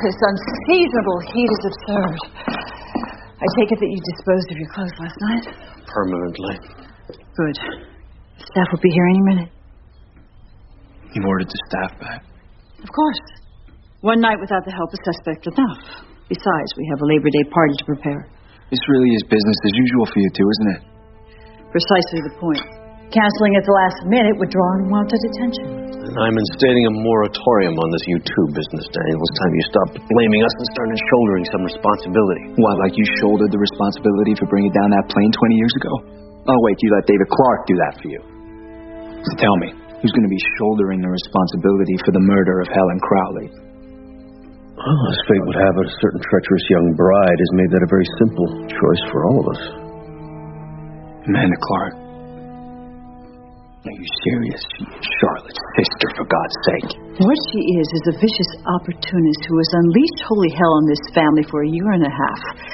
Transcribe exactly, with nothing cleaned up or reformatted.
This unseasonable heat is absurd. I take it that you disposed of your clothes last night? Permanently. Good. The staff will be here any minute. You've ordered the staff back? Of course. One night without the help of suspect enough. Besides, we have a Labor Day party to prepare. This really is business as usual for you two, isn't it? Precisely the point. Canceling at the last minute would draw unwanted attention. And I'm instating a moratorium on this U two business, Daniel. It's time you stopped blaming us and started shouldering some responsibility. What, like you shouldered the responsibility for bringing down that plane twenty years ago? Oh, wait, you let David Clark do that for you. So tell me, who's going to be shouldering the responsibility for the murder of Helen Crowley? Well, as fate would have it, a certain treacherous young bride has made that a very simple choice for all of us. Amanda Clark. Are you serious? She is Charlotte's sister, for God's sake. What she is is a vicious opportunist who has unleashed holy hell on this family for a year and a half.